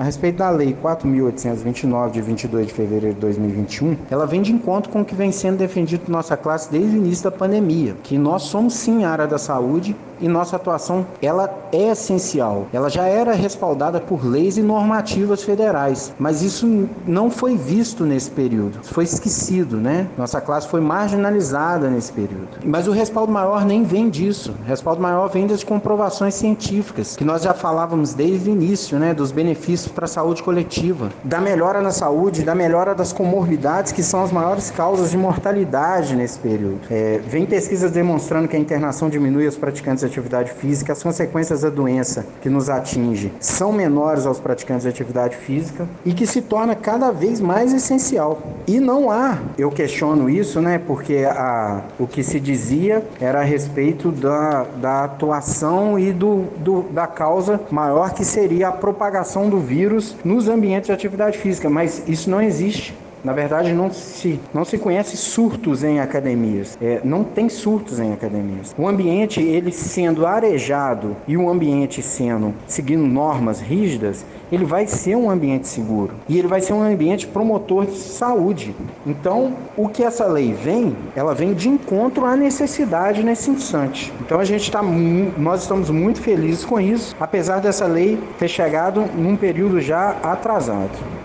respeito da Lei 4.829, de 22 de fevereiro de 2021, ela vem de encontro com o que vem sendo defendido por nossa classe desde o início da pandemia, que nós somos sim a área da saúde e nossa atuação ela é essencial. Ela já era respaldada por leis e normativas federais, mas isso não foi visto nesse período, foi esquecido, né? Nossa classe foi marginalizada nesse período. Mas o respaldo maior nem vem disso. O respaldo maior vem das comprovações científicas, que nós já falávamos desde o início, né? Dos benefícios para a saúde coletiva, da melhora na saúde, da melhora das comorbidades, que são as maiores causas de mortalidade nesse período. Vem pesquisas demonstrando que a internação diminui os praticantes de atividade física, as consequências da doença que nos atinge são menores aos praticantes de atividade física e que se torna cada vez mais essencial. E não há, eu questiono isso, né, porque o que se dizia era a respeito da atuação e da causa maior, que seria a propagação do vírus nos ambientes de atividade física, mas isso não existe. Na verdade, não se conhece surtos em academias. Não tem surtos em academias. O ambiente, ele sendo arejado e o ambiente seguindo normas rígidas, ele vai ser um ambiente seguro. E ele vai ser um ambiente promotor de saúde. Então, o que essa lei vem, ela vem de encontro à necessidade nesse instante. Então, nós estamos muito felizes com isso, apesar dessa lei ter chegado num período já atrasado.